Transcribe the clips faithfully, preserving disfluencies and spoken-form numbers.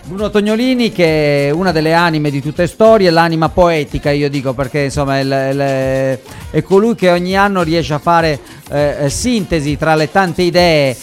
Bruno Tognolini, che è una delle anime di tutte storie, l'anima poetica, io dico, perché insomma è, il, il, è colui che ogni anno riesce a fare eh, sintesi tra le tante idee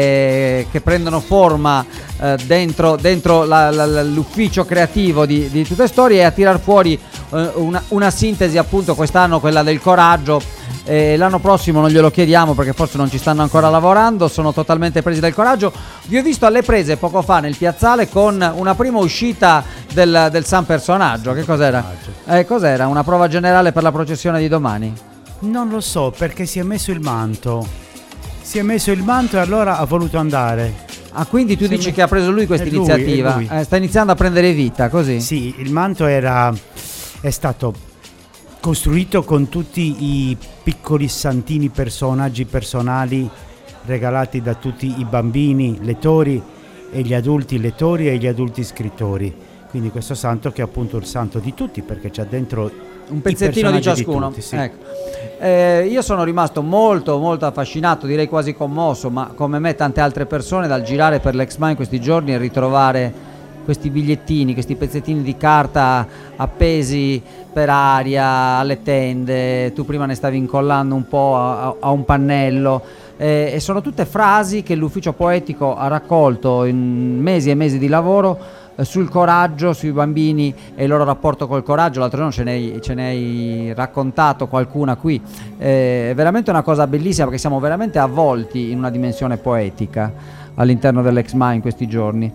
eh, che prendono forma eh, dentro, dentro la, la, l'ufficio creativo di, di tutte storie, e a tirar fuori eh, una, una sintesi, appunto quest'anno quella del coraggio. Eh, l'anno prossimo non glielo chiediamo perché forse non ci stanno ancora lavorando, sono totalmente presi dal coraggio. Vi ho visto alle prese poco fa nel piazzale con una prima uscita del, del San Personaggio. Che cos'era? Eh, cos'era? Una prova generale per la processione di domani? Non lo so, perché si è messo il manto. Si è messo il manto e allora ha voluto andare. Ah, quindi tu si dici me... che ha preso lui questa iniziativa? Eh, sta iniziando a prendere vita, così? Sì, il manto era è stato costruito con tutti i piccoli santini, personaggi personali regalati da tutti i bambini lettori e gli adulti lettori e gli adulti scrittori. Quindi questo santo, che è appunto il santo di tutti, perché c'ha dentro un pezzettino di ciascuno. Di tutti, sì. Ecco. Eh, io sono rimasto molto molto affascinato, direi quasi commosso, ma come me tante altre persone, dal girare per l'Expo in questi giorni e ritrovare questi bigliettini, questi pezzettini di carta appesi per aria alle tende. Tu prima ne stavi incollando un po' a, a un pannello, eh, e sono tutte frasi che l'ufficio poetico ha raccolto in mesi e mesi di lavoro eh, sul coraggio, sui bambini e il loro rapporto col coraggio. L'altro giorno ce ne hai, ce ne hai raccontato qualcuna qui. Eh, è veramente una cosa bellissima, perché siamo veramente avvolti in una dimensione poetica all'interno dell'Expo in questi giorni.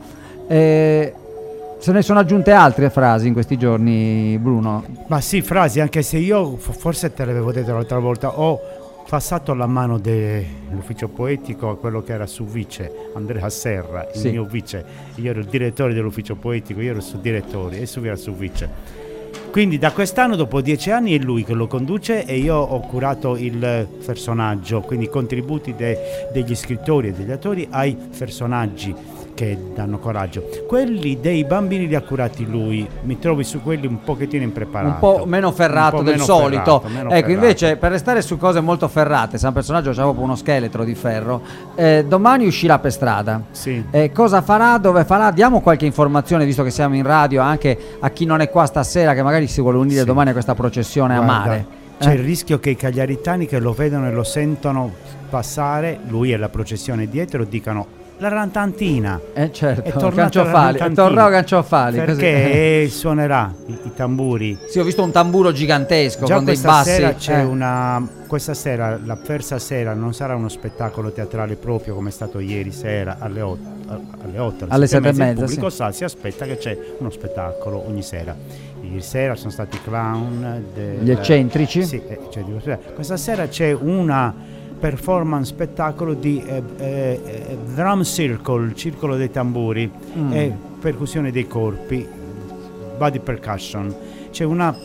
Eh, se ne sono aggiunte altre frasi in questi giorni, Bruno? Ma sì, frasi, anche se io forse te l'avevo detto l'altra volta, ho passato la mano dell'ufficio poetico a quello che era su vice, Andrea Serra, il sì. mio vice. Io ero il direttore dell'ufficio poetico, io ero su direttore e su era su vice. Quindi da quest'anno, dopo dieci anni, è lui che lo conduce e io ho curato il personaggio, quindi i contributi de- degli scrittori e degli attori ai personaggi che danno coraggio. Quelli dei bambini li ha curati lui, mi trovi su quelli un pochettino impreparato, un po' meno ferrato po del meno solito ferrato, ecco ferrato. Invece, per restare su cose molto ferrate, San Personaggio c'ha proprio uno scheletro di ferro. Eh, domani uscirà per strada, sì. eh, cosa farà, dove farà? Diamo qualche informazione, visto che siamo in radio, anche a chi non è qua stasera, che magari si vuole unire sì. domani a questa processione. Guarda, a mare c'è eh? il rischio che i cagliaritani che lo vedono e lo sentono passare, lui e la processione dietro, dicano la rantantina, eh certo, Canciofali, tornò Canciofali, perché così. Suonerà i, i tamburi. Sì, ho visto un tamburo gigantesco. Già con dei questa bassi. Sera c'è eh. una questa sera, la terza sera, non sarà uno spettacolo teatrale proprio come è stato ieri sera alle otto, alle otto, alle sette e mezza. Il pubblico sì. sa, si aspetta che c'è uno spettacolo ogni sera. Ieri sera sono stati clown, de, gli eccentrici. Sì, eh, cioè, questa sera c'è una performance spettacolo di eh, eh, drum circle, circolo dei tamburi mm. e percussione dei corpi, body percussion. C'è una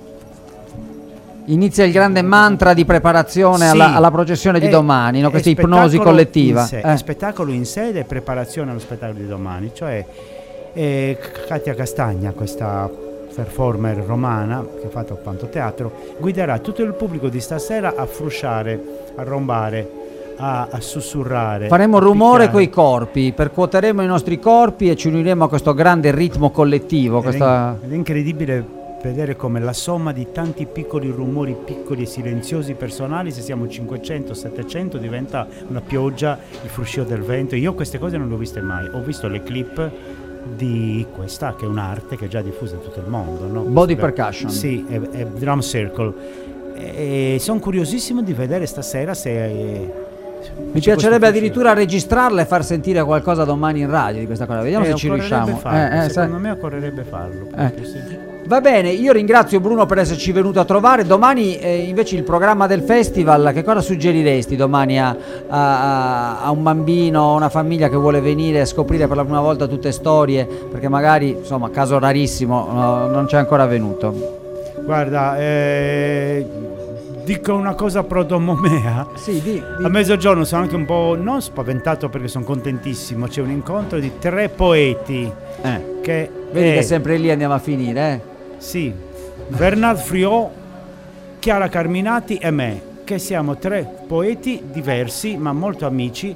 Inizia il grande mantra di preparazione sì, alla, alla processione di è, domani, no? Questa ipnosi collettiva. Sé, eh. È spettacolo in sede e preparazione allo spettacolo di domani. Cioè eh, Katia Castagna, questa performer romana che ha fatto tanto teatro, guiderà tutto il pubblico di stasera a frusciare, a rombare, a, a sussurrare. Faremo rumore coi corpi, percuoteremo i nostri corpi e ci uniremo a questo grande ritmo collettivo. Ed questa... è, ed è incredibile vedere come la somma di tanti piccoli rumori, piccoli e silenziosi personali, se siamo cinquecento settecento, diventa una pioggia, il fruscio del vento. Io queste cose non le ho viste mai. Ho visto le clip di questa, che è un'arte che è già diffusa in tutto il mondo, no? Body percussion. Sì, è, è drum circle. E sono curiosissimo di vedere stasera se... È, mi piacerebbe addirittura registrarla e far sentire qualcosa domani in radio di questa cosa. Vediamo eh, se ci riusciamo. Farlo, eh, eh, secondo sa... me occorrerebbe farlo. Eh. Sì. Va bene, io ringrazio Bruno per esserci venuto a trovare. Domani eh, invece il programma del festival, che cosa suggeriresti domani a, a, a un bambino, a una famiglia che vuole venire a scoprire per la prima volta tutte storie, perché magari, insomma, caso rarissimo, no, non c'è ancora venuto? Guarda, eh, dico una cosa pro domo mea. Sì, di, di. A mezzogiorno sono anche un po' non spaventato perché sono contentissimo. C'è un incontro di tre poeti eh. che vedi è, che sempre lì andiamo a finire, eh? Sì, Bernard Friot, Chiara Carminati e me, che siamo tre poeti diversi ma molto amici.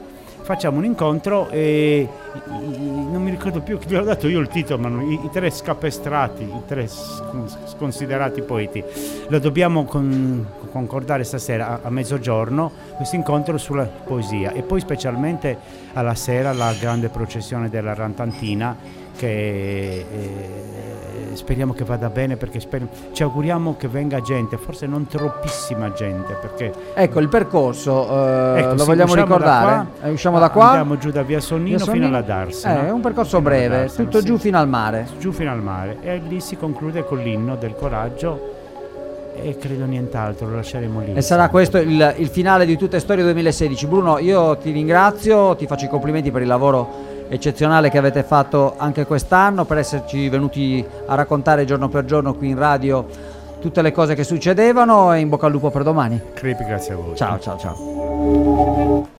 facciamo un incontro e non mi ricordo più che vi ho dato io il titolo, ma i, i tre scapestrati, i tre sconsiderati poeti. Lo dobbiamo con, concordare stasera a, a mezzogiorno, questo incontro sulla poesia, e poi specialmente alla sera la grande processione della Rantantina, che eh, speriamo che vada bene, perché speriamo, ci auguriamo che venga gente, forse non troppissima gente, perché ecco il percorso eh, ecco, lo sì, vogliamo ricordare da qua, eh, usciamo da qua, andiamo giù da via Sonnino, via Sonnino fino alla Darsena, eh, è un percorso breve, Darsena, tutto sì, giù fino al mare giù fino al mare, e lì si conclude con l'inno del coraggio e credo nient'altro, lo lasceremo lì. E sarà questo il, il finale di Tutte Storie duemilasedici. Bruno, io ti ringrazio, ti faccio i complimenti per il lavoro eccezionale che avete fatto anche quest'anno, per esserci venuti a raccontare giorno per giorno qui in radio tutte le cose che succedevano, e in bocca al lupo per domani. Crepi, grazie a voi. Ciao ciao ciao.